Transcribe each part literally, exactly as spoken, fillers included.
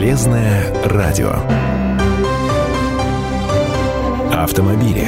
Полезное радио. Автомобили.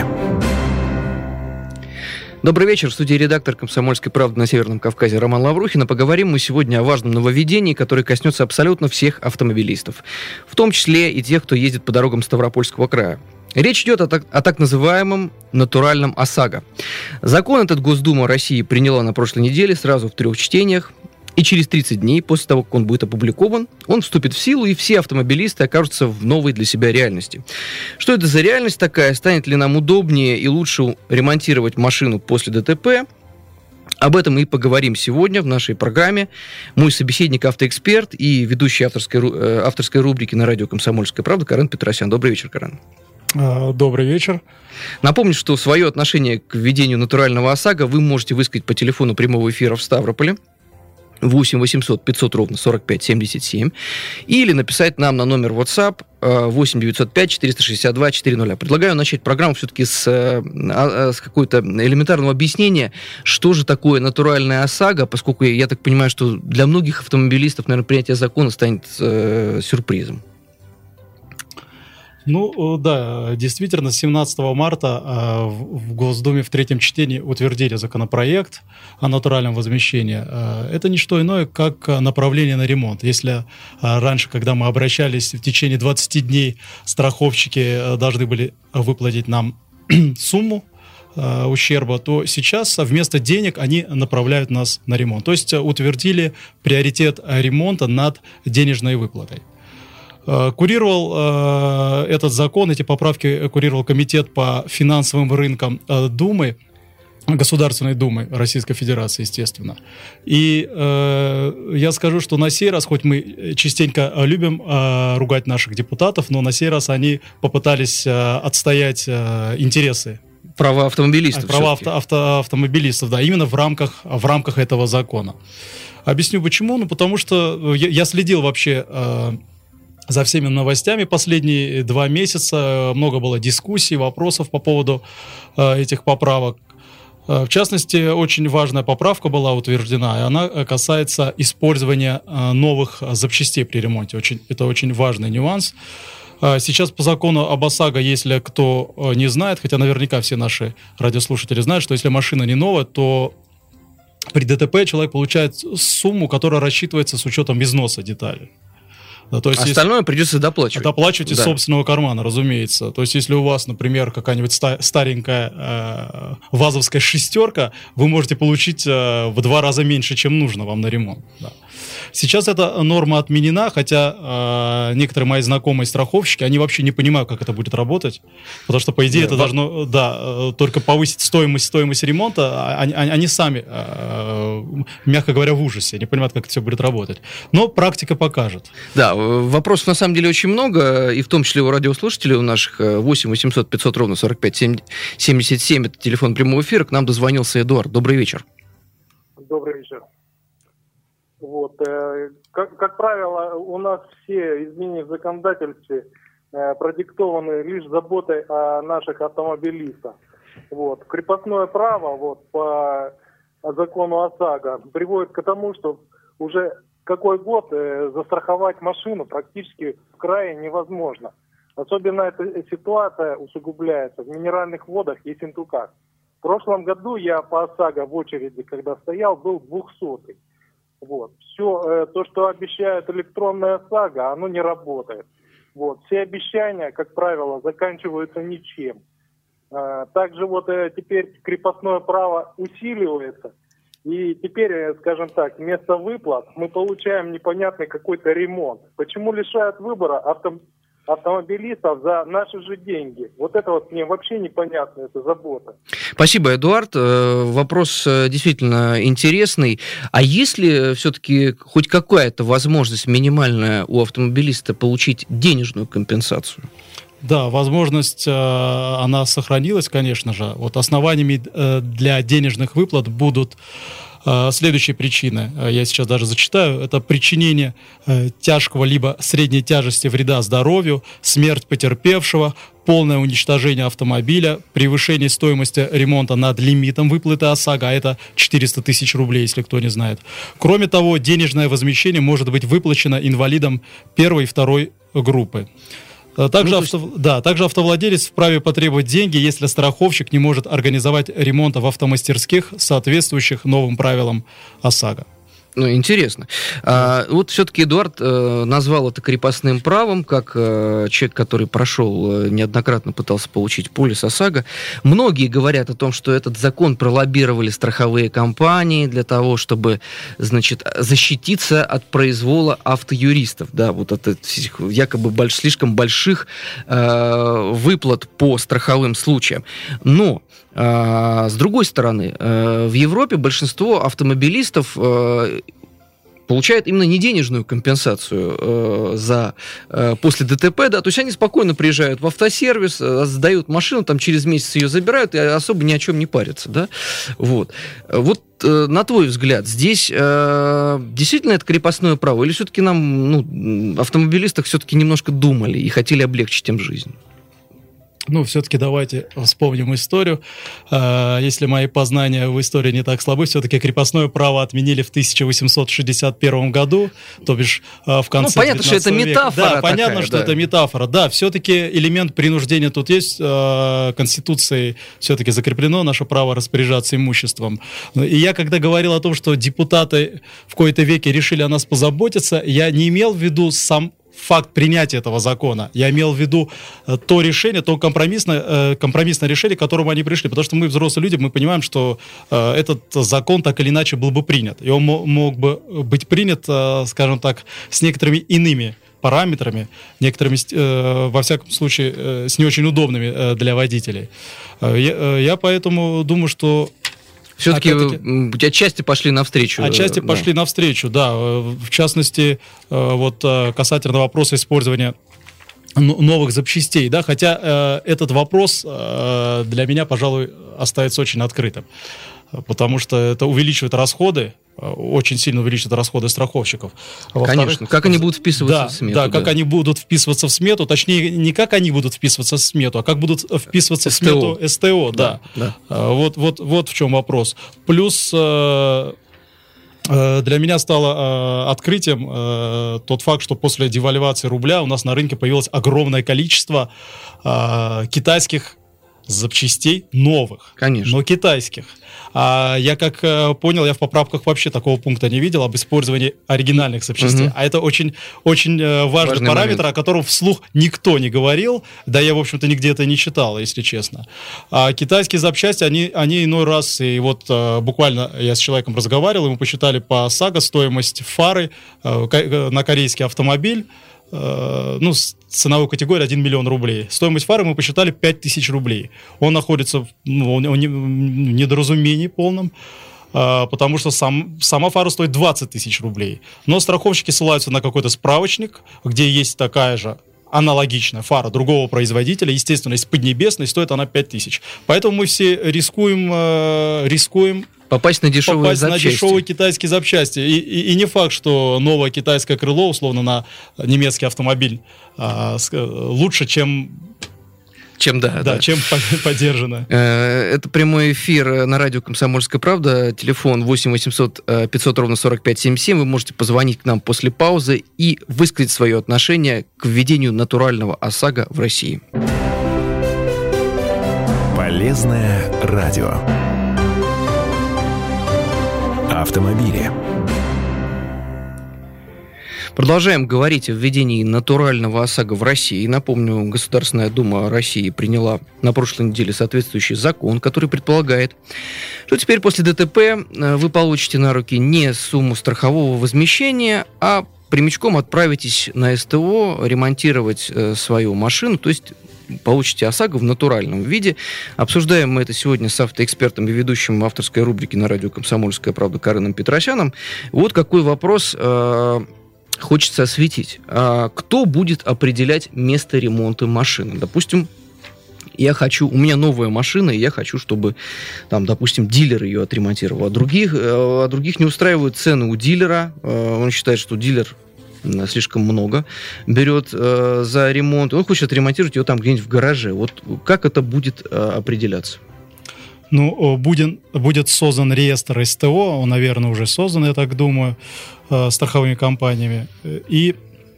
Добрый вечер. В студии редактор «Комсомольской правды» на Северном Кавказе Роман Лаврухин. А поговорим мы сегодня о важном нововведении, которое коснется абсолютно всех автомобилистов, в том числе и тех, кто ездит по дорогам Ставропольского края. Речь идет о так, о так называемом натуральном ОСАГО. Закон этот Госдума России приняла на прошлой неделе сразу в трех чтениях. И через тридцать дней после того, как он будет опубликован, он вступит в силу, и все автомобилисты окажутся в новой для себя реальности. Что это за реальность такая? Станет ли нам удобнее и лучше ремонтировать машину после ДТП? Об этом мы и поговорим сегодня в нашей программе. Мой собеседник, автоэксперт и ведущий авторской, авторской рубрики на радио «Комсомольская правда» Карен Петросян. Добрый вечер, Карен. Добрый вечер. Напомню, что свое отношение к введению натурального ОСАГО вы можете высказать по телефону прямого эфира в Ставрополе восемь восемьсот пятьсот ровно сорок пять семьдесят семь или написать нам на номер WhatsApp восемь девятьсот пять четыреста шестьдесят два четыреста. Предлагаю начать программу все-таки с, с какой-то элементарного объяснения, что же такое натуральная ОСАГО, поскольку я так понимаю, что для многих автомобилистов, наверное, принятие закона станет э, сюрпризом. Ну, да, действительно, семнадцатого марта э, в Госдуме в третьем чтении утвердили законопроект о натуральном возмещении. Э, это не что иное, как направление на ремонт. Если э, раньше, когда мы обращались, в течение двадцати дней страховщики э, должны были выплатить нам сумму э, ущерба, то сейчас вместо денег они направляют нас на ремонт. То есть утвердили приоритет ремонта над денежной выплатой. Курировал э, этот закон, эти поправки курировал комитет по финансовым рынкам э, Думы, Государственной Думы Российской Федерации, естественно. И э, я скажу, что на сей раз, хоть мы частенько любим э, ругать наших депутатов, но на сей раз они попытались э, отстоять э, интересы. Права автомобилистов. Права авто, авто, автомобилистов, да, именно в рамках, в рамках этого закона. Объясню почему. Ну, потому что я, я следил вообще... Э, за всеми новостями последние два месяца. Много было дискуссий, вопросов по поводу э, этих поправок. Э, в частности, очень важная поправка была утверждена, и она касается использования э, новых запчастей при ремонте. Очень, это очень важный нюанс. Э, сейчас по закону об ОСАГО, если кто э, не знает, хотя наверняка все наши радиослушатели знают, что если машина не новая, то при ДТП человек получает сумму, которая рассчитывается с учетом износа деталей. Да, то есть остальное если... придется доплачивать. Доплачивать из да. собственного кармана, разумеется. То есть если у вас, например, какая-нибудь ста- старенькая э, вазовская шестерка, вы можете получить э, в два раза меньше, чем нужно вам на ремонт. Да. Сейчас эта норма отменена, хотя э, некоторые мои знакомые страховщики, они вообще не понимают, как это будет работать, потому что, по идее, да, это да. должно да, э, только повысить стоимость, стоимость ремонта. Они, они сами, э, мягко говоря, в ужасе, не понимают, как это все будет работать. Но практика покажет. Да, вопросов на самом деле очень много, и в том числе у радиослушателей у наших восемь восемьсот пятьсот ровно сорок пять семьдесят семь, это телефон прямого эфира, к нам дозвонился Эдуард. Добрый вечер. Добрый вечер. Вот, э, как, как правило, у нас все изменения в законодательстве э, продиктованы лишь заботой о наших автомобилистах. Вот. Крепостное право вот, по закону ОСАГО приводит к тому, что уже какой год э, застраховать машину практически в крае невозможно. Особенно эта ситуация усугубляется в минеральных водах и Ессентуках. В прошлом году я по ОСАГО в очереди, когда стоял, был двухсотый. Вот. Все э, то, что обещает электронная ОСАГО, оно не работает. Вот. Все обещания, как правило, заканчиваются ничем. Э, также вот э, теперь крепостное право усиливается. И теперь, э, скажем так, вместо выплат мы получаем непонятный какой-то ремонт. Почему лишают выбора авто... автомобилистов за наши же деньги? Вот это вот мне вообще непонятно, это забота. Спасибо, Эдуард. Вопрос действительно интересный. А есть ли все-таки хоть какая-то возможность минимальная у автомобилиста получить денежную компенсацию? Да, возможность, она сохранилась, конечно же. Вот основаниями для денежных выплат будут Следующие причины, я сейчас даже зачитаю, это причинение тяжкого либо средней тяжести вреда здоровью, смерть потерпевшего, полное уничтожение автомобиля, превышение стоимости ремонта над лимитом выплаты ОСАГО, а это четыреста тысяч рублей, если кто не знает. Кроме того, денежное возмещение может быть выплачено инвалидам первой и второй группы. Также, ну, авто... есть... да, также автовладелец вправе потребовать деньги, если страховщик не может организовать ремонт в автомастерских, соответствующих новым правилам ОСАГО. Ну, интересно. А, вот все-таки Эдуард э, назвал это крепостным правом, как э, человек, который прошел, э, неоднократно пытался получить полис ОСАГО. Многие говорят о том, что этот закон пролоббировали страховые компании для того, чтобы, значит, защититься от произвола автоюристов, да, вот от этих якобы больш, слишком больших э, выплат по страховым случаям. Но с другой стороны, в Европе большинство автомобилистов получают именно не денежную компенсацию за, после ДТП, да, то есть они спокойно приезжают в автосервис, сдают машину, там через месяц ее забирают и особо ни о чем не парятся, да, вот. Вот на твой взгляд, здесь э, действительно это крепостное право, или все-таки нам, ну, автомобилистах все-таки немножко думали и хотели облегчить им жизнь? Ну, все-таки давайте вспомним историю. Если мои познания в истории не так слабы, все-таки крепостное право отменили в тысяча восемьсот шестьдесят первом году, то бишь в конце ну, понятно, что это метафора. Да, понятно, такая, что да. это метафора. Да, все-таки элемент принуждения тут есть. Конституцией все-таки закреплено наше право распоряжаться имуществом. И я, когда говорил о том, что депутаты в кои-то веке решили о нас позаботиться, я не имел в виду сам факт принятия этого закона. Я имел в виду э, то решение, то компромиссное, э, компромиссное решение, к которому они пришли. Потому что мы, взрослые люди, мы понимаем, что э, этот закон так или иначе был бы принят. И он мо- мог бы быть принят, э, скажем так, с некоторыми иными параметрами, некоторыми, э, во всяком случае, э, с не очень удобными э, для водителей. Э, я, э, я поэтому думаю, что все-таки отчасти пошли навстречу. Отчасти да. пошли навстречу, да. В частности, вот касательно вопроса использования новых запчастей, да, хотя этот вопрос для меня, пожалуй, остается очень открытым. Потому что это увеличивает расходы, очень сильно увеличивает расходы страховщиков. Конечно, как они будут вписываться да, в смету. Да, да, как они будут вписываться в смету, точнее, не как они будут вписываться в смету, а как будут вписываться СТО. В смету СТО, да. да. да. Вот, вот, вот в чем вопрос. Плюс для меня стало открытием тот факт, что после девальвации рубля у нас на рынке появилось огромное количество китайских запчастей новых, конечно, но китайских. А я как э, понял, я в поправках вообще такого пункта не видел об использовании оригинальных запчастей. Угу. А это очень, очень э, важный, важный параметр, момент, о котором вслух никто не говорил, да я, в общем-то, нигде это не читал, если честно. А китайские запчасти, они, они иной раз, и вот э, буквально я с человеком разговаривал, и мы посчитали по ОСАГО стоимость фары э, на корейский автомобиль, ну, ценовой категории один миллион рублей. Стоимость фары мы посчитали пять тысяч рублей. Он находится в, ну, в недоразумении полном, потому что сам, сама фара стоит двадцать тысяч рублей. Но страховщики ссылаются на какой-то справочник, где есть такая же аналогичная фара другого производителя, естественно, из Поднебесной, стоит она пять тысяч. Поэтому мы все рискуем, рискуем попасть на дешевые попасть запчасти. на дешевые китайские запчасти. И, и, и не факт, что новое китайское крыло, условно, на немецкий автомобиль а, лучше, чем... Чем, да, да, да. чем подержанное. Это прямой эфир на радио «Комсомольская правда». Телефон восемь восемьсот пятьсот ровно сорок пять семьдесят семь. Вы можете позвонить к нам после паузы и высказать свое отношение к введению натурального ОСАГО в России. Полезное радио. Автомобили. Продолжаем говорить о введении натурального ОСАГО в России. Напомню, Государственная Дума России приняла на прошлой неделе соответствующий закон, который предполагает, что теперь после ДТП вы получите на руки не сумму страхового возмещения, а прямиком отправитесь на СТО ремонтировать свою машину, то есть получите ОСАГО в натуральном виде. Обсуждаем мы это сегодня с автоэкспертом и ведущим авторской рубрики на радио «Комсомольская правда» Кареном Петросяном. Вот какой вопрос э, хочется осветить. А кто будет определять место ремонта машины? Допустим, Я хочу, у меня новая машина, и я хочу, чтобы, там, допустим, дилер ее отремонтировал. А других, а других не устраивают цены у дилера. Он считает, что дилер слишком много берет э, за ремонт. Он хочет отремонтировать ее там где-нибудь в гараже. Вот как это будет э, определяться? Ну, будет, будет создан реестр СТО, он, наверное, уже создан, я так думаю, э, страховыми компаниями. И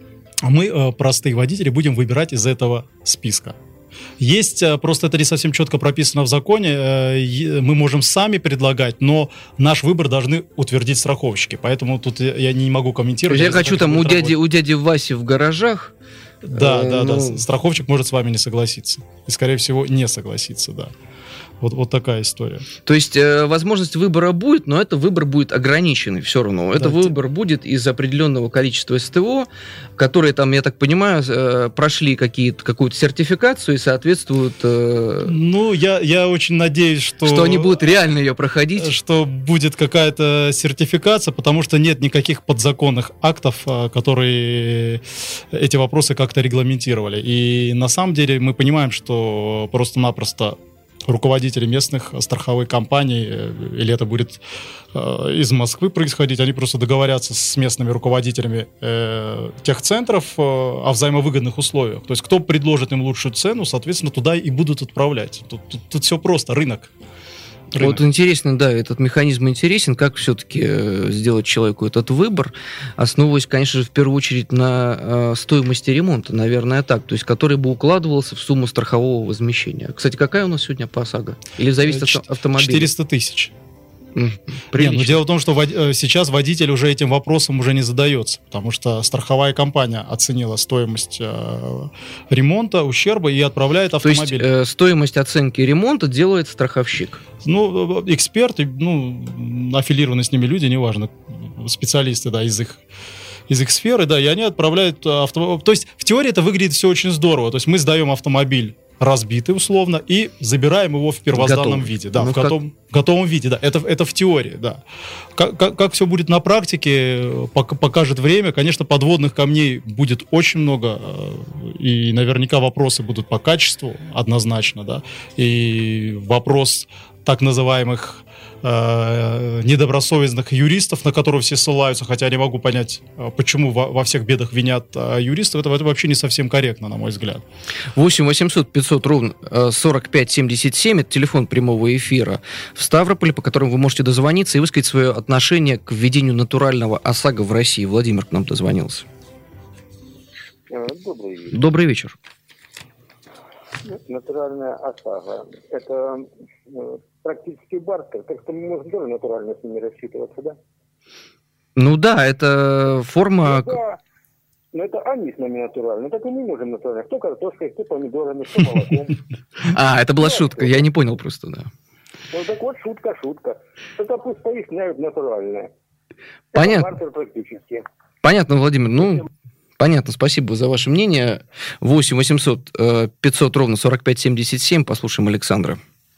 мы, э, простые водители, будем выбирать из этого списка. Есть, просто это не совсем четко прописано в законе, мы можем сами предлагать, но наш выбор должны утвердить страховщики, поэтому тут я не могу комментировать. Я хочу там у дяди, у дяди Васи в гаражах. Да, э, да, ну... да, страховщик может с вами не согласиться, и, скорее всего, не согласиться, да. Вот, вот такая история. То есть э, возможность выбора будет, но это выбор будет ограниченный все равно. Это да, выбор ты... будет из определенного количества СТО, которые там, я так понимаю, э, прошли какие-то, какую-то сертификацию и соответствуют... Э, ну, я, я очень надеюсь, что... Что они будут реально ее проходить. Что будет какая-то сертификация, потому что нет никаких подзаконных актов, которые эти вопросы как-то регламентировали. И на самом деле мы понимаем, что просто-напросто руководители местных страховых компаний, или это будет э, из Москвы происходить, они просто договорятся с местными руководителями э, тех центров э, о взаимовыгодных условиях. То есть кто предложит им лучшую цену, соответственно, туда и будут отправлять. Тут, тут, тут все просто, рынок. Рынок. Вот интересно, да, этот механизм интересен, как все-таки сделать человеку этот выбор, основываясь, конечно же, в первую очередь на э, стоимости ремонта, наверное, так, то есть который бы укладывался в сумму страхового возмещения. Кстати, какая у нас сегодня по ОСАГО? Или зависит от автомобиля? четыреста тысяч. Mm, Нет, но дело в том, что вод... сейчас водитель уже этим вопросом уже не задается, потому что страховая компания оценила стоимость э, ремонта, ущерба и отправляет автомобиль. То есть э, стоимость оценки ремонта делает страховщик? Ну, эксперты, ну, аффилированные с ними люди, неважно, специалисты, да, из их из их сферы, да, и они отправляют автомобиль. То есть в теории это выглядит все очень здорово. То есть мы сдаем автомобиль разбитый условно и забираем его в первозданном Готов. виде, да, ну, в готовом, как... готовом виде, да, это, это в теории, да. Как, как, как все будет на практике, покажет время. Конечно, подводных камней будет очень много, и наверняка вопросы будут по качеству однозначно, да, и вопрос так называемых э, недобросовестных юристов, на которых все ссылаются, хотя я не могу понять, почему во, во всех бедах винят э, юристов, это, это вообще не совсем корректно, на мой взгляд. восемь восемьсот пятьсот ровно сорок пять семьдесят семь, это телефон прямого эфира в Ставрополе, по которому вы можете дозвониться и высказать свое отношение к введению натурального ОСАГО в России. Владимир к нам дозвонился. Добрый вечер. Добрый вечер. Натуральная ОСАГО – это практически бартер, так что мы можем тоже натурально с ними рассчитываться, да? Ну да, это форма... Ну, да. Но это они с нами натуральные, так и мы можем натурально. Кто картошкой, кто помидорами, кто молоком. А, это была шутка, я не понял просто, да. Ну так вот, шутка, шутка. Это пусть поясняют натуральное. Понятно. Бартер практически. Понятно, Владимир, ну... Понятно, спасибо за ваше мнение. восемь восемьсот пятьсот ровно сорок пять семьдесят семь. Послушаем Александра.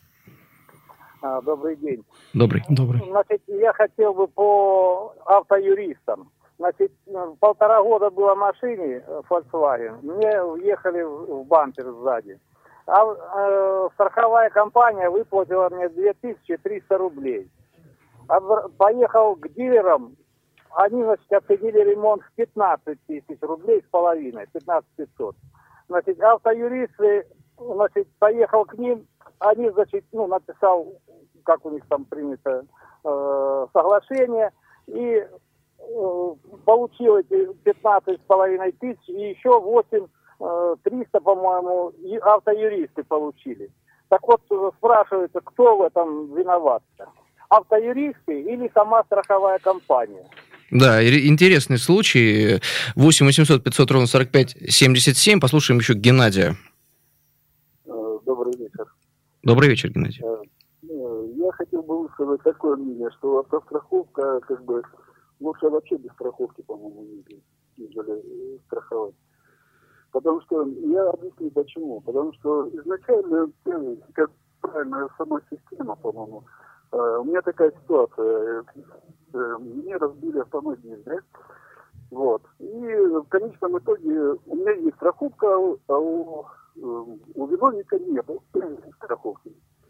А, добрый день. Добрый. Добрый. Значит, я хотел бы по автоюристам. Значит, полтора года было машине Volkswagen. Мне въехали в бампер сзади. А э, страховая компания выплатила мне две тысячи триста рублей. А поехал к дилерам. Они, значит, оценили ремонт в пятнадцать тысяч рублей с половиной, пятнадцать пятьсот. Значит, автоюристы, значит, поехал к ним, они, значит, ну, написал, как у них там принято, э, соглашение, и э, получил эти пятнадцать с половиной тысяч, и еще восемь триста, по-моему, и автоюристы получили. Так вот, спрашивается, кто в этом виноват-то? Автоюристы или сама страховая компания? Да, интересный случай. восемь восемьсот пятьсот ровно сорок пять семьдесят семь. Послушаем еще Геннадия. Добрый вечер. Добрый вечер, Геннадий. Я хотел бы высказать такое мнение, что автостраховка, как бы, лучше вообще без страховки, по-моему, нежели страховать. Потому что, я объясню почему. Потому что изначально, как правильно, сама система, по-моему, у меня такая ситуация. Мне разбили автомобиль, да? Вот. И в конечном итоге у меня есть страховка, а у у виновника не было страховки.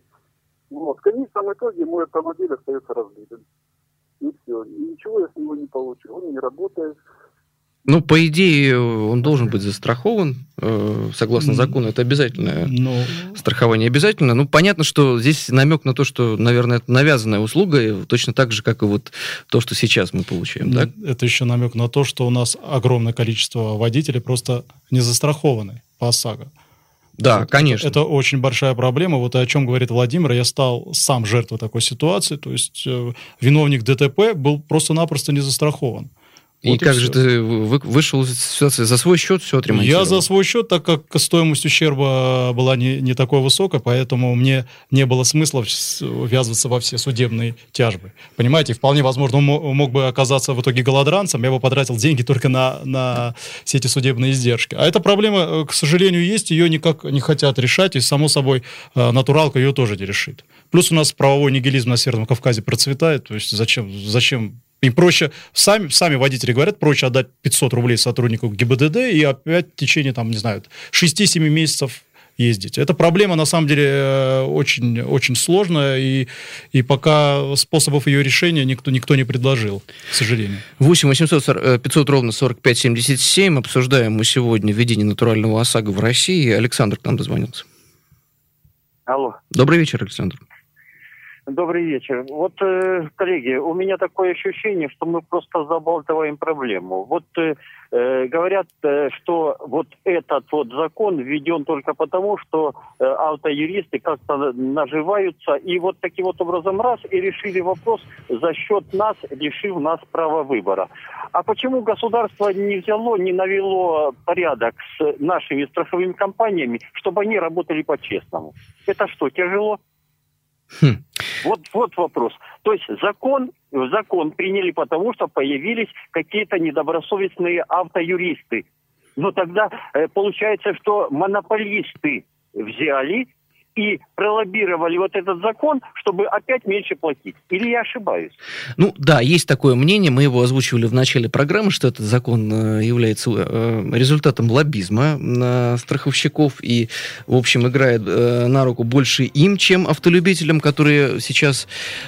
Вот. В конечном итоге мой автомобиль остается разбитым. И все. И ничего я с него не получил. Он не работает. Ну, по идее, он должен быть застрахован, э, согласно закону, это обязательное Но... страхование обязательно. Ну, понятно, что здесь намек на то, что, наверное, это навязанная услуга, точно так же, как и вот то, что сейчас мы получаем, да? Это еще намек на то, что у нас огромное количество водителей просто не застрахованы по ОСАГО. Да, вот, конечно. Это, это очень большая проблема. Вот о чем говорит Владимир. Я стал сам жертвой такой ситуации. То есть э, виновник ДТП был просто-напросто не застрахован. И Вот как и же все. ты вы, вышел из ситуации? За свой счет все отремонтировал? Я за свой счет, так как стоимость ущерба была не, не такой высокой, поэтому мне не было смысла ввязываться во все судебные тяжбы. Понимаете, вполне возможно, он мог, мог бы оказаться в итоге голодранцем, я бы потратил деньги только на, на все эти судебные издержки. А эта проблема, к сожалению, есть, ее никак не хотят решать, и, само собой, натуралка ее тоже не решит. Плюс у нас правовой нигилизм на Северном Кавказе процветает, то есть зачем... зачем им проще, сами, сами водители говорят, проще отдать пятьсот рублей сотруднику ГИБДД и опять в течение, там, не знаю, шесть-семь месяцев ездить. Эта проблема, на самом деле, очень, очень сложная, и, и пока способов ее решения никто, никто не предложил, к сожалению. восемь восемьсот пятьсот ровно сорок пять семьдесят семь. Обсуждаем мы сегодня введение натурального ОСАГО в России. Александр к нам дозвонился. Алло. Добрый вечер, Александр. Добрый вечер. Вот, э, коллеги, у меня такое ощущение, что мы просто забалтываем проблему. Вот э, э, говорят, э, что вот этот вот закон введен только потому, что э, автоюристы как-то наживаются и вот таким вот образом раз и решили вопрос за счет нас, лишив нас права выбора. А почему государство не взяло, не навело порядок с нашими страховыми компаниями, чтобы они работали по-честному? Это что, тяжело? Хм. Вот, вот вопрос. То есть закон, закон приняли потому, что появились какие-то недобросовестные автоюристы. Но тогда э, получается, что монополисты взяли и пролоббировали вот этот закон, чтобы опять меньше платить. Или я ошибаюсь? Ну да, есть такое мнение, мы его озвучивали в начале программы, что этот закон является результатом лоббизма страховщиков и, в общем, играет на руку больше им, чем автолюбителям, которые сейчас...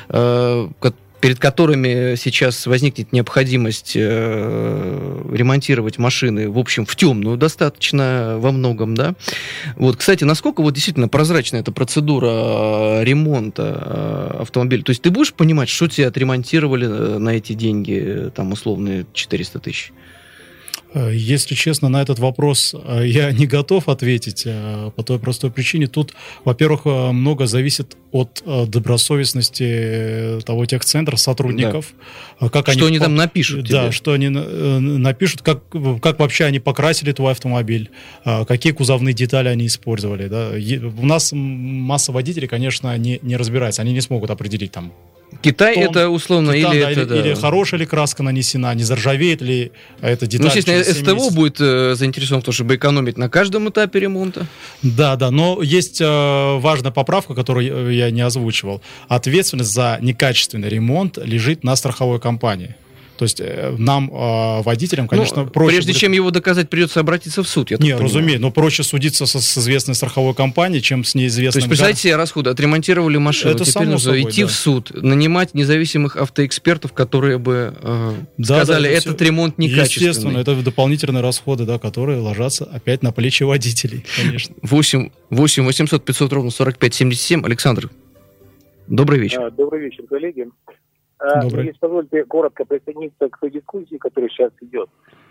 перед которыми сейчас возникнет необходимость э, ремонтировать машины, в общем, в темную достаточно во многом, да. Вот, кстати, насколько вот действительно прозрачна эта процедура ремонта автомобиля? То есть ты будешь понимать, что тебе отремонтировали на эти деньги, там, условные четыреста тысяч? Если честно, на этот вопрос я не готов ответить по той простой причине. Тут, во-первых, много зависит от добросовестности того техцентра, сотрудников. Да. Как что они, они по... там напишут тебе. Да, что они напишут, как, как вообще они покрасили твой автомобиль, какие кузовные детали они использовали. Да. У нас масса водителей, конечно, не, не разбирается. Они не смогут определить там, Китай Том, это условно Титан, или, да, это, или, да. или хорошая ли краска нанесена, не заржавеет ли эта деталь. Ну, естественно, через семь СТО месяцев. будет э, заинтересован в том, чтобы экономить на каждом этапе ремонта. Да, да, но есть э, важная поправка, которую я не озвучивал. Ответственность за некачественный ремонт лежит на страховой компании. То есть э, нам, э, водителям, конечно, ну, проще прежде будет... чем его доказать, придется обратиться в суд, я так Нет, понимаю. разумеется, но проще судиться со, с известной страховой компанией, чем с неизвестным... То есть, представьте себе расходы, отремонтировали машину, Это теперь само нужно собой, идти да. в суд, нанимать независимых автоэкспертов, которые бы э, Да, сказали, да, это этот все... ремонт некачественный. Естественно, это дополнительные расходы, да, которые ложатся опять на плечи водителей, конечно. восемь восемьсот пятьсот ровно сорок пять семьдесят семь. Александр, добрый вечер. Добрый вечер, коллеги. Добрый. Если позвольте коротко присоединиться к той дискуссии, которая сейчас идет.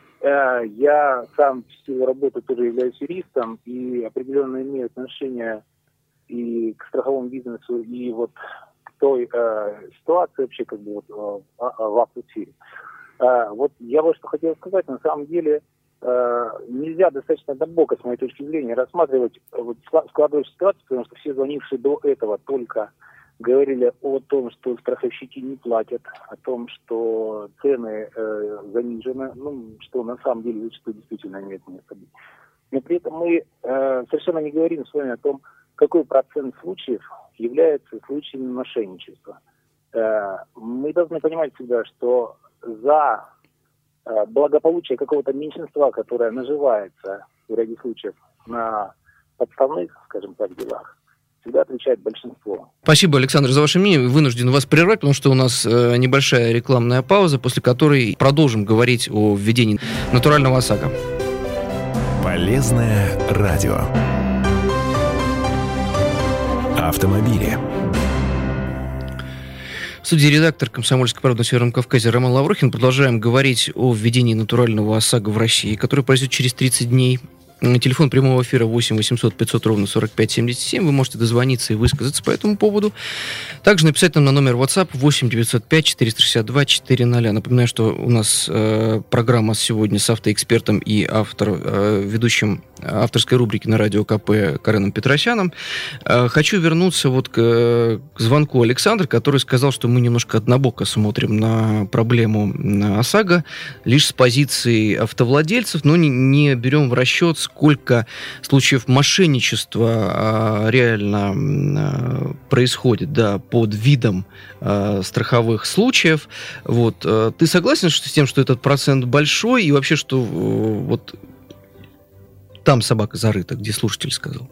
Я сам в силу работы тоже являюсь юристом и определенно имею отношение и к страховому бизнесу, и вот к той э, ситуации вообще как бы вот в, в автосфере. Э, вот я вот что хотел сказать, на самом деле э, нельзя достаточно глубоко, с моей точки зрения, рассматривать вот, складывающую ситуацию, потому что все звонившие до этого только говорили о том, что страховщики не платят, о том, что цены э, занижены, ну, что на самом деле зачастую действительно имеет место быть. Но при этом мы э, совершенно не говорим с вами о том, какой процент случаев является случаями мошенничества. Э, мы должны понимать всегда, что за э, благополучие какого-то меньшинства, которое наживается в ряде случаев на подставных, скажем так, делах всегда отвечает большинство. Спасибо, Александр, за ваше мнение. Вынужден вас прервать, потому что у нас э, небольшая рекламная пауза, после которой продолжим говорить о введении натурального ОСАГО. Полезное радио. Автомобили. В студии редактор «Комсомольской правды» на Северном Кавказе Роман Лаврухин. Продолжаем говорить о введении натурального ОСАГО в России, который произойдет через тридцать дней. Телефон прямого эфира восемь восемьсот пятьсот ровно сорок пять семьдесят семь. Вы можете дозвониться и высказаться по этому поводу. Также написать нам на номер WhatsApp восемь девятьсот пять четыреста шестьдесят два четыреста. Напоминаю, что у нас э, программа сегодня с автоэкспертом и автор, э, ведущим авторской рубрики на радио КП Кареном Петросяном. Э, хочу вернуться вот к, к звонку Александра, который сказал, что мы немножко однобоко смотрим на проблему на ОСАГО, лишь с позиции автовладельцев, но не, не берем в расчет, сколько случаев мошенничества а, реально а, происходит, да, под видом а, страховых случаев. Вот. А, ты согласен с тем, что этот процент большой, и вообще, что а, вот там собака зарыта, где слушатель сказал?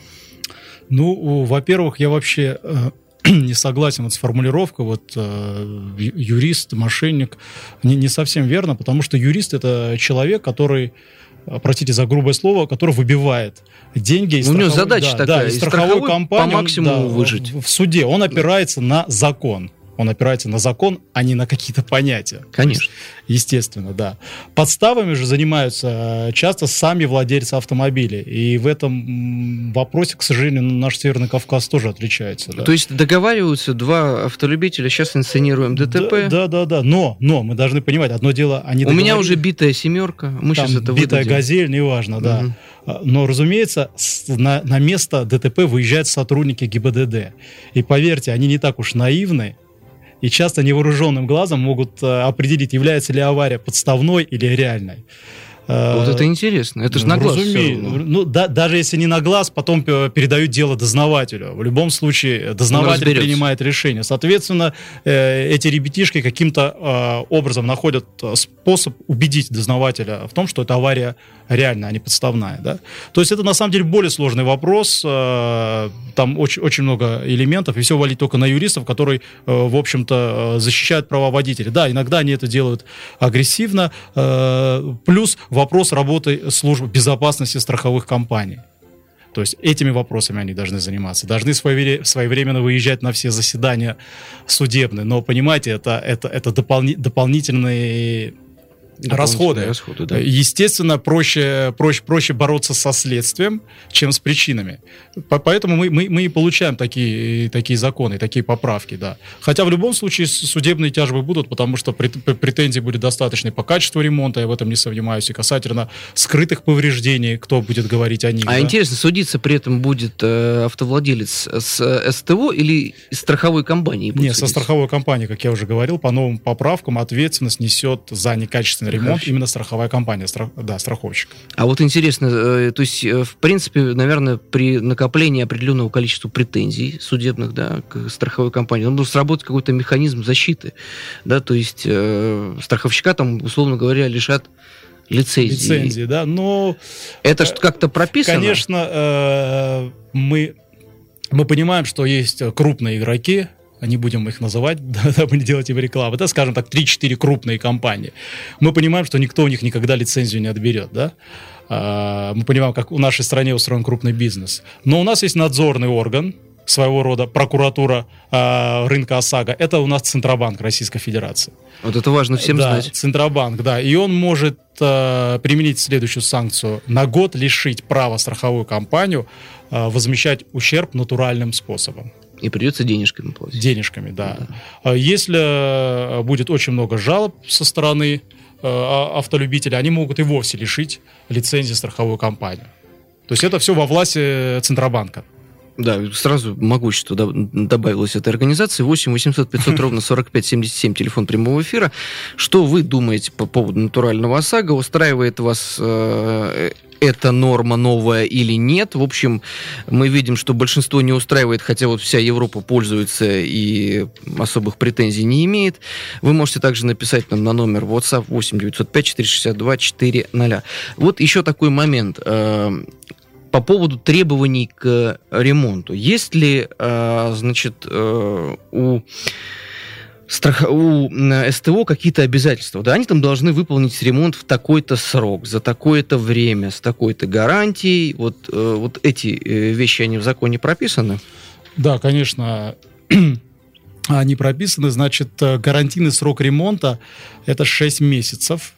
Ну, во-первых, я вообще э, не согласен вот с формулировкой, вот э, юрист, мошенник, не, не совсем верно, потому что юрист — это человек, который, простите за грубое слово, который выбивает деньги из, у него страховой, задача да, такая, да, из из страховой, страховой компании, по максимуму он, да, выжить. В, в суде он опирается на закон. Он опирается на закон, а не на какие-то понятия. Конечно. Есть, естественно, да. Подставами же занимаются часто сами владельцы автомобилей. И в этом вопросе, к сожалению, наш Северный Кавказ тоже отличается. Да. То есть договариваются два автолюбителя, сейчас инсценируем ДТП. Да, да, да, да. Но, но мы должны понимать, одно дело, они У меня уже битая семерка, мы там сейчас это битая выдадим. газель, неважно, да. Угу. Но, разумеется, на, на место ДТП выезжают сотрудники ГИБДД. И поверьте, они не так уж наивны, и часто невооруженным глазом могут э, определить, является ли авария подставной или реальной. Вот это интересно. Это же на глаз. Ну, да, даже если не на глаз, потом передают дело дознавателю. В любом случае, дознаватель принимает решение. Соответственно, э, эти ребятишки каким-то э, образом находят способ убедить дознавателя в том, что эта авария реальная, а не подставная. Да? То есть это, на самом деле, более сложный вопрос. Э, там очень, очень много элементов, и все валить только на юристов, которые, э, в общем-то, защищают права водителей. Да, иногда они это делают агрессивно. Э, плюс вопрос работы служб безопасности страховых компаний. То есть этими вопросами они должны заниматься. Должны своевременно выезжать на все заседания судебные. Но, понимаете, это, это, это дополни, дополнительные расходы. расходы да. Естественно, проще, проще, проще бороться со следствием, чем с причинами. Поэтому мы, мы, мы и получаем такие, такие законы, такие поправки. Да. Хотя в любом случае судебные тяжбы будут, потому что претензий будет достаточно по качеству ремонта, я в этом не сомневаюсь, и касательно скрытых повреждений, кто будет говорить о них. А да? Интересно, судиться при этом будет э, автовладелец с СТО или из страховой компании? Нет, со страховой компании, как я уже говорил, по новым поправкам ответственность несет за некачественный ремонт Хорошо. Именно страховая компания, страх, да, страховщик. А вот интересно, э, то есть, э, в принципе, наверное, при накоплении определенного количества претензий судебных, да, к страховой компании, он должен сработать какой-то механизм защиты, да, то есть э, страховщика там, условно говоря, лишат лицензии. Лицензии, да, но... Это же как-то прописано? Конечно, э, мы, мы понимаем, что есть крупные игроки, не будем их называть, дабы не делать им рекламу, это, скажем так, три-четыре крупные компании. Мы понимаем, что никто у них никогда лицензию не отберет, да? А, мы понимаем, как в нашей стране устроен крупный бизнес. Но у нас есть надзорный орган, своего рода прокуратура а, рынка ОСАГО. Это у нас Центробанк Российской Федерации. Вот это важно всем да, знать. Центробанк, да. И он может а, применить следующую санкцию. На год лишить права страховую компанию а, возмещать ущерб натуральным способом. И придется денежками платить. Денежками, да. да. Если будет очень много жалоб со стороны э, автолюбителей, они могут и вовсе лишить лицензии страховую компанию. То есть это все во власти Центробанка. Да, сразу могущество добавилось этой организации. восемь восемьсот пятьсот ровно сорок пять семьдесят семь, телефон прямого эфира. Что вы думаете по поводу натурального ОСАГО? Устраивает вас э, эта норма новая или нет? В общем, мы видим, что большинство не устраивает, хотя вот вся Европа пользуется и особых претензий не имеет. Вы можете также написать нам на номер WhatsApp восемь девятьсот пять четыреста шестьдесят два четыреста. Вот еще такой момент. по поводу требований к ремонту. Есть ли, э, значит, э, у, страх... у СТО какие-то обязательства? Да, они там должны выполнить ремонт в такой-то срок, за такое-то время, с такой-то гарантией. Вот, э, вот эти вещи, они в законе прописаны? Да, конечно, они прописаны. Значит, гарантийный срок ремонта – это шесть месяцев.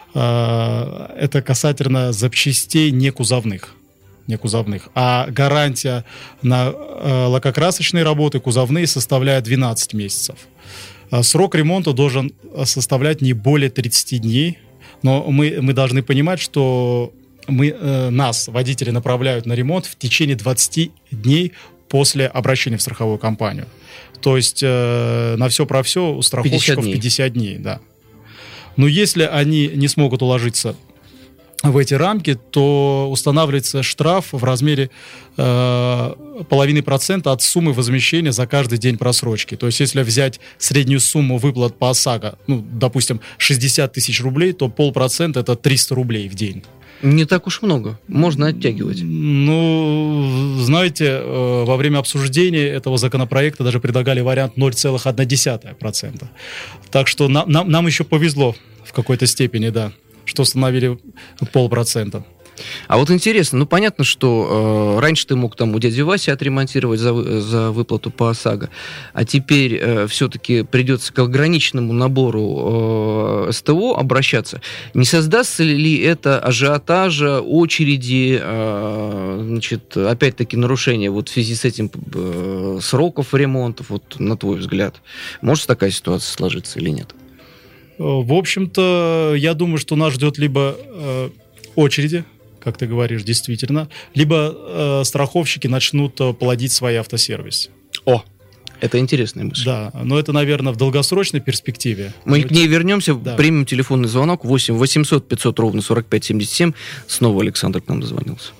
Это касательно запчастей не кузовных. Не кузовных. А гарантия на лакокрасочные работы кузовные составляет двенадцать месяцев. Срок ремонта должен составлять не более тридцать дней. Но мы, мы должны понимать, что мы, нас, водители, направляют на ремонт в течение двадцати дней после обращения в страховую компанию. То есть на все про все у страховщиков пятьдесят дней, да. Но если они не смогут уложиться в эти рамки, то устанавливается штраф в размере э, половины процента от суммы возмещения за каждый день просрочки. То есть если взять среднюю сумму выплат по ОСАГО, ну, допустим, шестьдесят тысяч рублей, то полпроцента — это триста рублей в день. Не так уж много. Можно оттягивать. Ну, знаете, во время обсуждения этого законопроекта даже предлагали вариант ноль целых одна десятая процента. Так что нам, нам, нам еще повезло в какой-то степени, да, что установили полпроцента. А вот интересно, ну понятно, что э, раньше ты мог там у дяди Васи отремонтировать за, за выплату по ОСАГО, а теперь э, все-таки придется к ограниченному набору э, СТО обращаться. Не создастся ли это ажиотажа, очереди, э, значит, опять-таки нарушения вот в связи с этим э, сроков ремонтов, вот на твой взгляд? Может такая ситуация сложиться или нет? В общем-то, я думаю, что нас ждет либо э, очереди, как ты говоришь, действительно, либо э, страховщики начнут э, плодить свои автосервисы. О, это интересная мысль. Да, но это, наверное, в долгосрочной перспективе. Мы но к ней это... вернемся, да. Примем телефонный звонок восемь восемьсот пятьсот ровно сорок пять семьдесят семь. Снова Александр к нам дозвонился.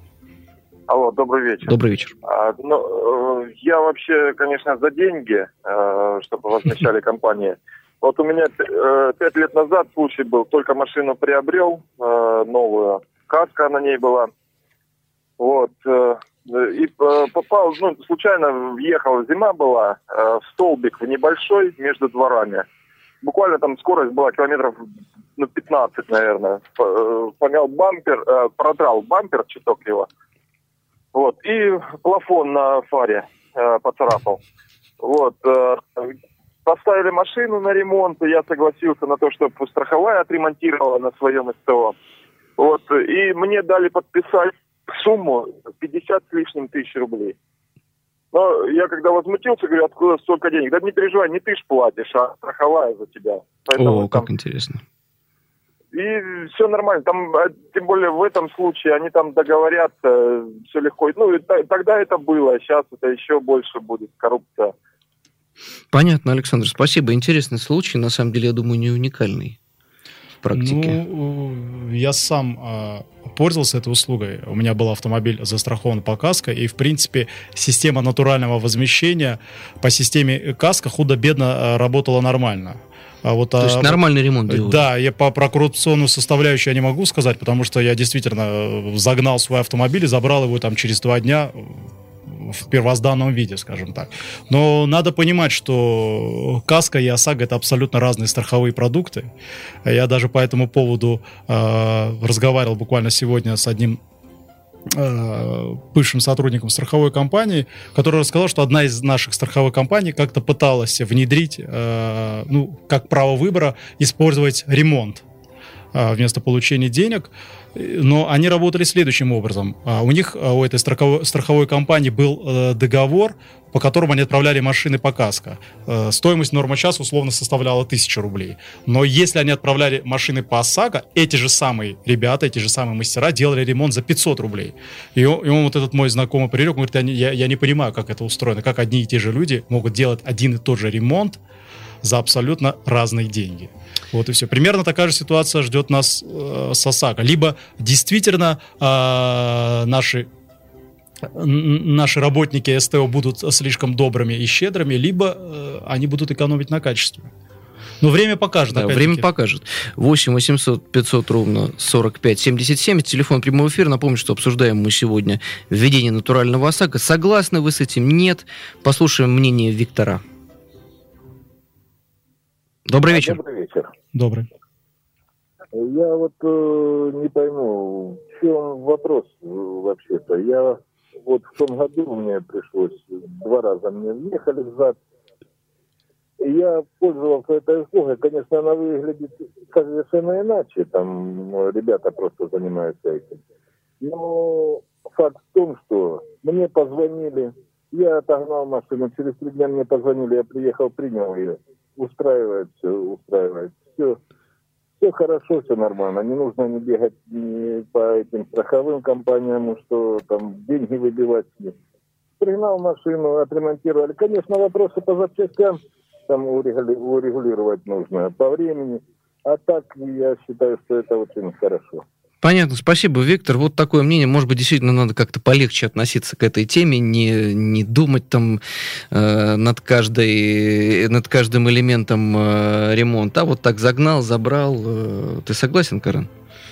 Алло, добрый вечер. Добрый вечер. А, ну, э, я вообще, конечно, за деньги, э, чтобы возмещали компании. Вот у меня э, пять лет назад случай был, только машину приобрел, э, новую, каска на ней была, вот, э, и э, попал, ну, случайно въехал, зима была, э, в столбик в небольшой между дворами. Буквально там скорость была километров, ну, пятнадцать, наверное. Помял бампер, э, продрал бампер, чуток его, вот, и плафон на фаре э, поцарапал, вот, э, поставили машину на ремонт, и я согласился на то, чтобы страховая отремонтировала на своем СТО. Вот, и мне дали подписать сумму пятьдесят с лишним тысяч рублей. Но я когда возмутился, говорю, откуда столько денег? Да не переживай, не ты ж платишь, а страховая за тебя. Поэтому О, как там... интересно. И все нормально. Там, тем более в этом случае, они там договорятся, все легко. Ну, и тогда это было, сейчас это еще больше будет, коррупция. Понятно, Александр, спасибо. Интересный случай, на самом деле, я думаю, не уникальный в практике. Ну, я сам э, пользовался этой услугой. У меня был автомобиль застрахован по каско, и, в принципе, система натурального возмещения по системе каско худо-бедно работала нормально. А вот, То есть а, нормальный ремонт делали? Да, я по, про коррупционную составляющую я не могу сказать, потому что я действительно загнал свой автомобиль и забрал его там через два дня в первозданном виде, скажем так. Но надо понимать, что каска и ОСАГО — это абсолютно разные страховые продукты. Я даже по этому поводу э, разговаривал буквально сегодня с одним э, бывшим сотрудником страховой компании, который рассказал, что одна из наших страховых компаний как-то пыталась внедрить, э, ну, как право выбора, использовать ремонт э, вместо получения денег. Но они работали следующим образом. У них, у этой страховой, страховой компании был договор, по которому они отправляли машины по каско. Стоимость норма часа условно составляла тысячу рублей. Но если они отправляли машины по ОСАГО, эти же самые ребята, эти же самые мастера делали ремонт за пятьсот рублей. И он, и он вот этот мой знакомый прилег, говорит, я, я не понимаю, как это устроено, как одни и те же люди могут делать один и тот же ремонт за абсолютно разные деньги. Вот и все. Примерно такая же ситуация ждет нас э, с ОСАГО. Либо действительно э, наши, наши работники СТО будут слишком добрыми и щедрыми, либо э, они будут экономить на качестве. Но время покажет. Да, время покажет. восемь восемьсот пятьсот ровно сорок пять семьдесят семь. Телефон прямого эфира. Напомню, что обсуждаем мы сегодня введение натурального ОСАГО. Согласны вы с этим? Нет. Послушаем мнение Виктора. Добрый вечер. Добрый вечер. Добрый. Я вот э, не пойму, в чем вопрос вообще-то. Я вот в том году мне пришлось, два раза мне въехали взад. И я пользовался этой услугой. Конечно, она выглядит совершенно иначе. Там ребята просто занимаются этим. Но факт в том, что мне позвонили, я отогнал машину, через три дня мне позвонили, я приехал, принял ее. Устраивает все, устраивает все. Все хорошо, все нормально. Не нужно не бегать ни по этим страховым компаниям, что там деньги выбивать. Пригнал машину, отремонтировали. Конечно, вопросы по запчастям там урегулировать нужно по времени. А так, я считаю, что это очень хорошо. Понятно, спасибо, Виктор. Вот такое мнение. Может быть, действительно надо как-то полегче относиться к этой теме, не, не думать там э, над, каждой, над каждым элементом э, ремонта. А вот так загнал, забрал. Э, ты согласен, Карен?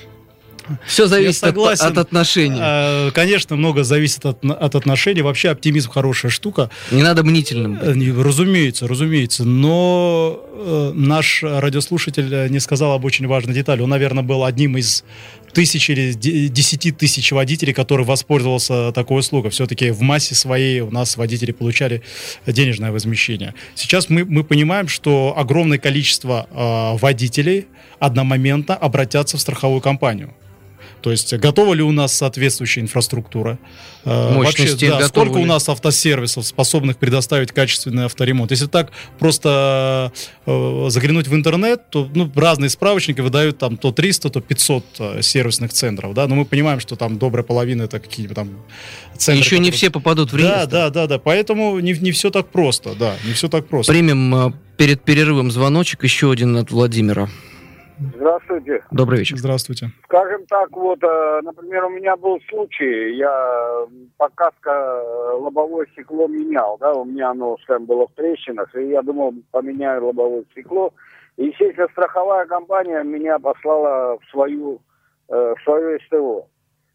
Все зависит от, от отношений. Конечно, много зависит от, от отношений. Вообще оптимизм хорошая штука. Не надо мнительным быть. Разумеется, разумеется. Но э, наш радиослушатель не сказал об очень важной детали. Он, наверное, был одним из тысяч или десяти тысяч водителей, который воспользовался такой услугой. Все-таки в массе своей у нас водители получали денежное возмещение. Сейчас мы, мы понимаем, что огромное количество э, водителей одномоментно обратятся в страховую компанию. То есть, готова ли у нас соответствующая инфраструктура? Мощности, вообще, да, сколько у нас автосервисов, способных предоставить качественный авторемонт? Если так просто э, заглянуть в интернет, то ну, разные справочники выдают там то триста, то пятьсот э, сервисных центров. Да? Но мы понимаем, что там добрая половина это какие-то там центры. Еще которые... не все попадут в реестр. Да, да, да, да. Поэтому не, не все так просто. Да, не все так просто. Примем э, перед перерывом звоночек, еще один от Владимира. Здравствуйте. Добрый вечер. Здравствуйте. Скажем так, вот, например, у меня был случай, я показка лобовое стекло менял, да, у меня оно, скажем, было в трещинах, и я думал, поменяю лобовое стекло. И, естественно, страховая компания меня послала в свою, в свое СТО.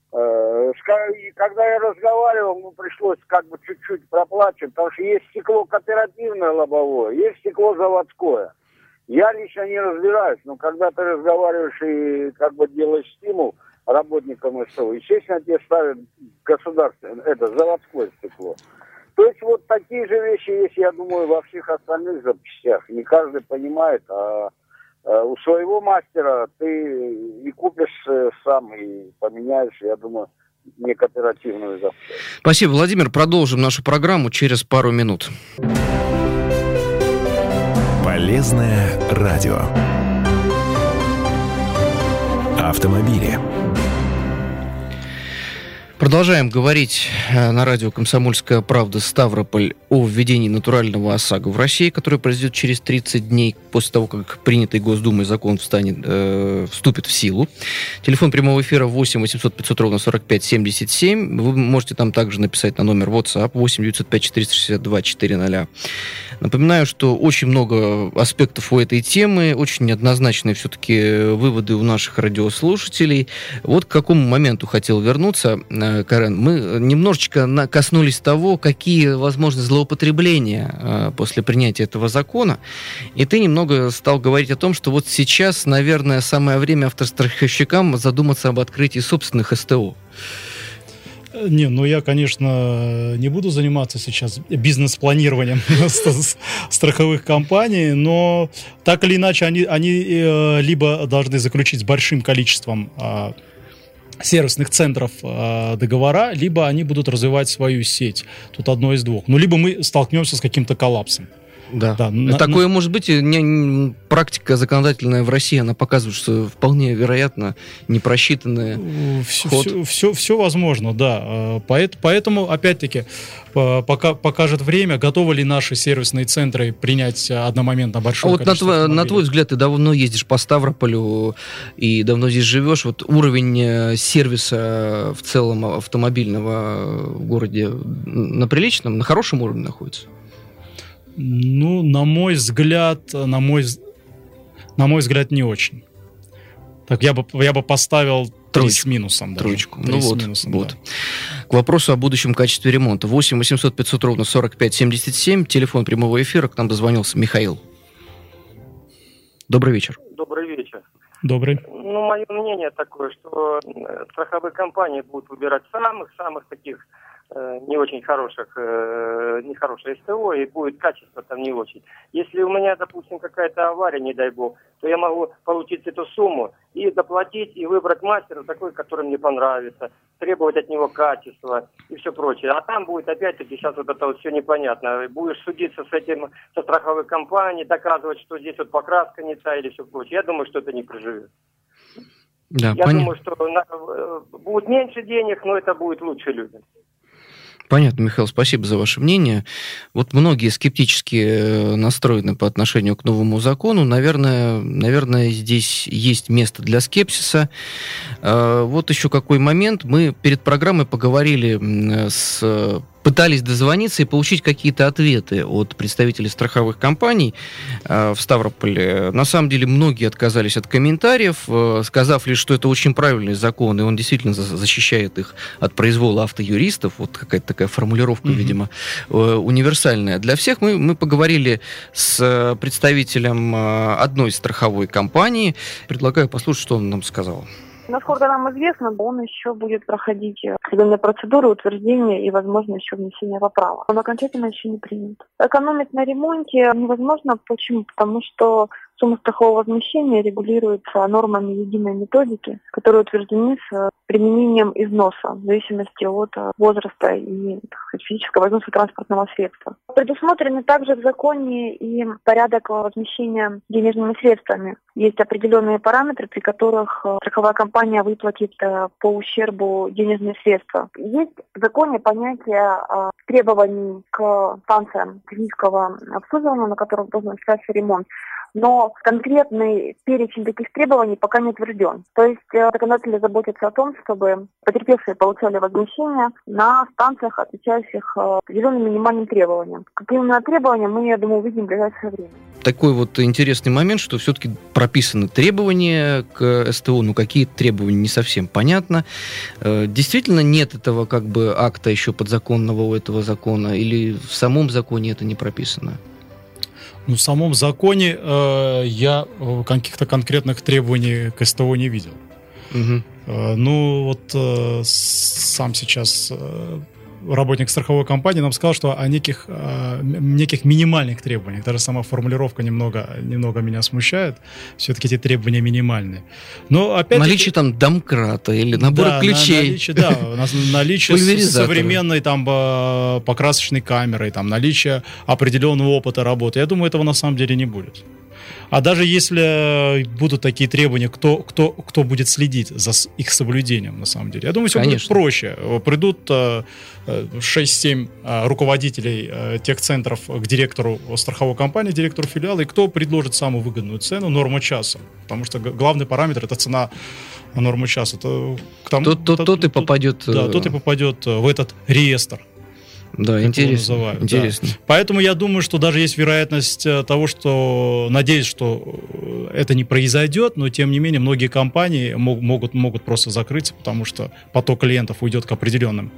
И когда я разговаривал, ну, пришлось как бы чуть-чуть проплачивать, потому что есть стекло кооперативное лобовое, есть стекло заводское. Я лично не разбираюсь, но когда ты разговариваешь и как бы делаешь стимул работникам СТО, естественно, тебе ставят государственное, это заводское стекло. То есть вот такие же вещи есть, я думаю, во всех остальных запчастях. Не каждый понимает, а, а у своего мастера ты и купишь сам, и поменяешь, я думаю, не кооперативную запчасть. Спасибо, Владимир. Продолжим нашу программу через пару минут. Полезное радио. Автомобили. Продолжаем говорить на радио «Комсомольская правда» Ставрополь о введении натурального ОСАГО в России, который произойдет через тридцать дней после того, как принятый Госдумой закон встанет, э, вступит в силу. Телефон прямого эфира восемь восемьсот пятьсот ровно сорок пять семьдесят семь. Вы можете там также написать на номер WhatsApp восемь девятьсот пять четыреста шестьдесят два четыреста. Напоминаю, что очень много аспектов у этой темы, очень неоднозначные все-таки выводы у наших радиослушателей. Вот к какому моменту хотел вернуться, Карен. Мы немножечко коснулись того, какие возможны злоупотребления после принятия этого закона, и ты немного стал говорить о том, что вот сейчас, наверное, самое время автостраховщикам задуматься об открытии собственных СТО. Не, ну я, конечно, не буду заниматься сейчас бизнес-планированием страховых компаний, но так или иначе они, они либо должны заключить с большим количеством сервисных центров э, договора, либо они будут развивать свою сеть. Тут одно из двух. Ну, либо мы столкнемся с каким-то коллапсом. Да. да на, Такое на... может быть. Не, не, практика законодательная в России, она показывает, что вполне вероятно непросчитанный все, ход. Все, все, все возможно, да. Поэтому, опять-таки, пока покажет время, готовы ли наши сервисные центры принять одномоментно большое а количество вот на автомобилей. На твой взгляд, ты давно ездишь по Ставрополю и давно здесь живешь. Вот уровень сервиса в целом автомобильного в городе на приличном, на хорошем уровне находится? Ну, на мой взгляд, на мой На мой взгляд, не очень. Так я бы, я бы поставил три с минусом. Даже. Троечку. Ну вот, минусом, вот. Да. К вопросу о будущем качестве ремонта. восемь восемьсот пятьсот ровно сорок пять семьдесят семь. Телефон прямого эфира. К нам дозвонился Михаил. Добрый вечер. Добрый вечер. Добрый. Ну, мое мнение такое, что страховые компании будут выбирать самых-самых таких э, не очень хороших, э, нехорошее СТО, и будет качество там не очень. Если у меня, допустим, какая-то авария, не дай бог, то я могу получить эту сумму и доплатить, и выбрать мастера такой, который мне понравится, требовать от него качества и все прочее. А там будет опять-таки сейчас вот это вот все непонятно. Будешь судиться с этим, со страховой компанией, доказывать, что здесь вот покраска не та или все прочее. Я думаю, что это не проживет. Да, Я понятно. думаю, что на, будет меньше денег, но это будет лучше людям. Понятно, Михаил, спасибо за ваше мнение. Вот многие скептически настроены по отношению к новому закону. Наверное, наверное, здесь есть место для скепсиса. Вот еще какой момент. Мы перед программой поговорили с... Пытались дозвониться и получить какие-то ответы от представителей страховых компаний э, в Ставрополе. На самом деле многие отказались от комментариев, э, сказав лишь, что это очень правильный закон, и он действительно за- защищает их от произвола автоюристов. Вот какая-то такая формулировка, mm-hmm. видимо, э, универсальная для всех. Мы, мы поговорили с представителем э, одной страховой компании. Предлагаю послушать, что он нам сказал. Насколько нам известно, он еще будет проходить определенные процедуры утверждения и, возможно, еще внесения поправок. Он окончательно еще не принят. Экономить на ремонте невозможно. Почему? Потому что сумма страхового возмещения регулируется нормами единой методики, которые утверждены с применением износа в зависимости от возраста и физического износа транспортного средства. Предусмотрены также в законе и порядок возмещения денежными средствами. Есть определенные параметры, при которых страховая компания выплатит по ущербу денежные средства. Есть в законе понятие требований к станциям технического обслуживания, на которых должен осуществляться ремонт. Но конкретный перечень таких требований пока не утвержден. То есть законодатели заботятся о том, чтобы потерпевшие получали возмещение на станциях, отвечающих определенным минимальным требованиям. Какие именно требования, мы, я думаю, увидим в ближайшее время. Такой вот интересный момент, что все-таки прописаны требования к СТО, ну какие требования, не совсем понятно. Действительно нет этого как бы акта еще подзаконного у этого закона, или в самом законе это не прописано? Ну, в самом законе э, я каких-то конкретных требований к СТО не видел. Угу. Э, ну, вот э, сам сейчас э, работник страховой компании нам сказал, что о неких, э, неких минимальных требованиях, даже сама формулировка немного, немного меня смущает, все-таки эти требования минимальные. Но опять наличие там домкрата или набора да, ключей. Наличие, да, наличие современной там покрасочной камеры, там, наличие определенного опыта работы. Я думаю, этого на самом деле не будет. А даже если будут такие требования, кто, кто, кто будет следить за их соблюдением, на самом деле? Я думаю, все Конечно. будет проще. Придут шесть-семь руководителей тех центров к директору страховой компании, директору филиала, и кто предложит самую выгодную цену, норму часа. Потому что главный параметр — это цена нормы часа. То, к тому, тот, тот, тот и попадет... Да, тот и попадет в этот реестр. Да, интересно. интересно. Да. Поэтому я думаю, что даже есть вероятность того, что, надеюсь, что это не произойдет, но тем не менее многие компании мог, могут, могут просто закрыться, потому что поток клиентов уйдет к определенным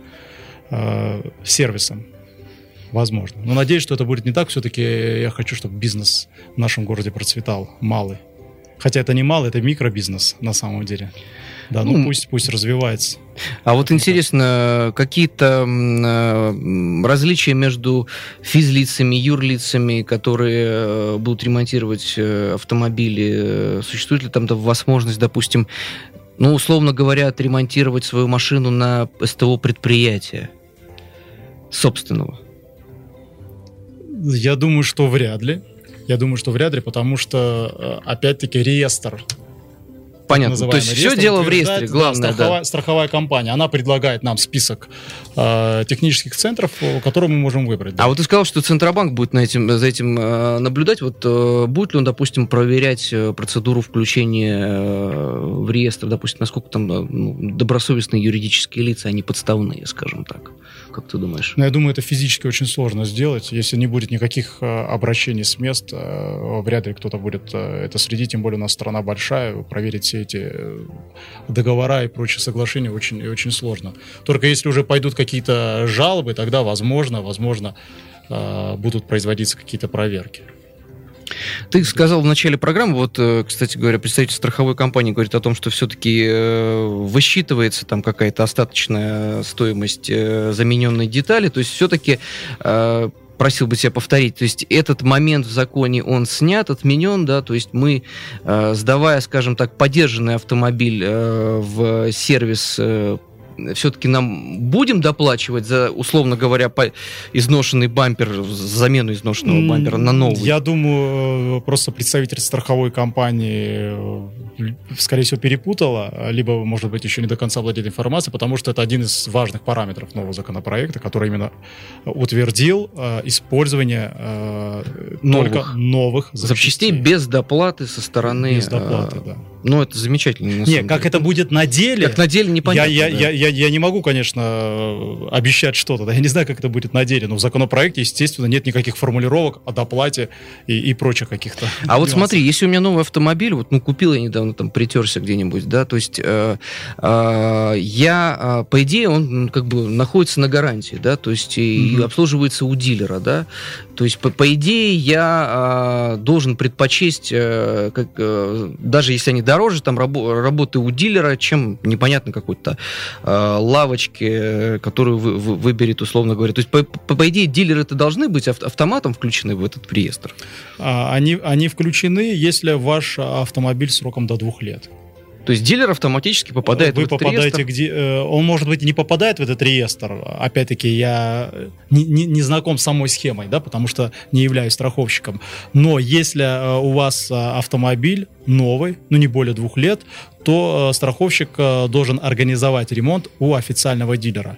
э, сервисам. Возможно. Но надеюсь, что это будет не так. Все-таки я хочу, чтобы бизнес в нашем городе процветал, малый. Хотя это не малый, это микробизнес на самом деле. Да, ну, ну пусть, пусть развивается. А вот интересно, какие-то э, различия между физлицами, юрлицами, которые будут ремонтировать э, автомобили, существует ли там возможность, допустим, ну, условно говоря, отремонтировать свою машину на СТО предприятия собственного? Я думаю, что вряд ли. Я думаю, что вряд ли, потому что, опять-таки, реестр. Понятно. То есть все дело в реестре, главное, да, страховая, да. страховая компания, она предлагает нам список э, технических центров, которые мы можем выбрать. Да. А вот ты сказал, что Центробанк будет на этим, за этим э, наблюдать. Вот э, будет ли он, допустим, проверять процедуру включения э, в реестр, допустим, насколько там э, ну, добросовестные юридические лица, а не подставные, скажем так? как ты думаешь? Ну, я думаю, это физически очень сложно сделать. Если не будет никаких э, обращений с мест, э, вряд ли кто-то будет э, это следить, тем более у нас страна большая, проверить все эти э, договора и прочие соглашения очень, очень сложно. Только если уже пойдут какие-то жалобы, тогда, возможно, возможно, э, будут производиться какие-то проверки. Ты сказал в начале программы, вот, кстати говоря, представитель страховой компании говорит о том, что все-таки высчитывается там какая-то остаточная стоимость замененной детали, то есть все-таки просил бы тебя повторить, то есть этот момент в законе, он снят, отменен, да, то есть мы, сдавая, скажем так, подержанный автомобиль в сервис, все-таки нам будем доплачивать за, условно говоря, по изношенный бампер, замену изношенного бампера на новый? Я думаю, просто представитель страховой компании, скорее всего, перепутала, либо, может быть, еще не до конца владеет информацией, потому что это один из важных параметров нового законопроекта, который именно утвердил э, использование э, новых. только новых запчастей. запчастей без доплаты со стороны... Без доплаты, э, да. Ну, это замечательно. Не, как деле. Это будет на деле... Как на деле, непонятно. Я, да. я, я, я не могу, конечно, обещать что-то. Да? Я не знаю, как это будет на деле. Но в законопроекте, естественно, нет никаких формулировок о доплате и, и прочих каких-то. А нюансов. Вот смотри, если у меня новый автомобиль, вот, ну, купил я недавно, там, притерся где-нибудь, да, то есть э, э, я, э, по идее, он как бы находится на гарантии, да, то есть и mm-hmm. обслуживается у дилера, да, то есть, по, по идее, я э, должен предпочесть, э, как, э, даже если они дороже, там, рабо- работы у дилера, чем непонятно какой-то э, лавочки, которую вы, вы, выберет, условно говоря. То есть, по, по, по идее, дилеры-то должны быть ав- автоматом включены в этот реестр? А, они, они включены, если ваш автомобиль сроком до двух лет. То есть дилер автоматически попадает Вы в этот попадаете, реестр? Где, э, он, может быть, не попадает в этот реестр. Опять-таки, я не, не, не знаком с самой схемой, да, потому что не являюсь страховщиком. Но если э, у вас э, автомобиль новый, ну, не более двух лет, то э, страховщик э, должен организовать ремонт у официального дилера.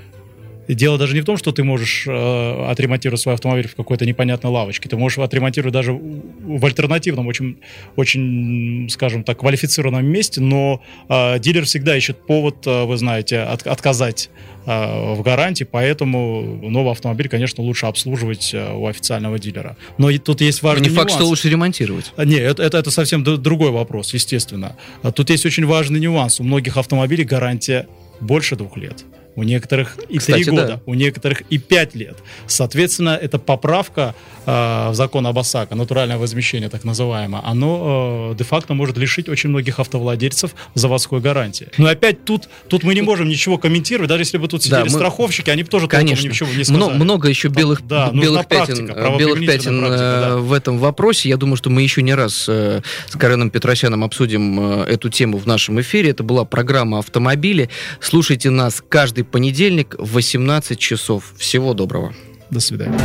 И дело даже не в том, что ты можешь э, отремонтировать свой автомобиль в какой-то непонятной лавочке. Ты можешь отремонтировать даже в альтернативном, очень, очень, скажем так, квалифицированном месте, но э, дилер всегда ищет повод, э, вы знаете, от, отказать э, в гарантии, поэтому новый автомобиль, конечно, лучше обслуживать э, у официального дилера. Но и тут есть важный нюанс. Не факт, нюанс. что лучше ремонтировать. Нет, это, это, это совсем другой вопрос, естественно. Тут есть очень важный нюанс. У многих автомобилей гарантия больше двух лет. У некоторых и три года, да. У некоторых и пять лет. Соответственно, эта поправка э, в закон об ОСАГО, натуральное возмещение так называемое, оно э, де-факто может лишить очень многих автовладельцев заводской гарантии. Но опять тут, тут мы не можем ничего комментировать, даже если бы тут сидели да, мы... страховщики, они бы тоже толком ничего не сказали. Много, много еще белых, да, белых пятен, белых пятен практика, да. в этом вопросе. Я думаю, что мы еще не раз э, с Кареном Петросяном обсудим э, эту тему в нашем эфире. Это была программа «Автомобили». Слушайте нас каждый понедельник в восемнадцать часов. Всего доброго. До свидания.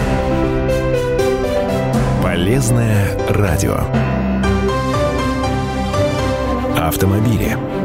Полезное радио. Автомобили.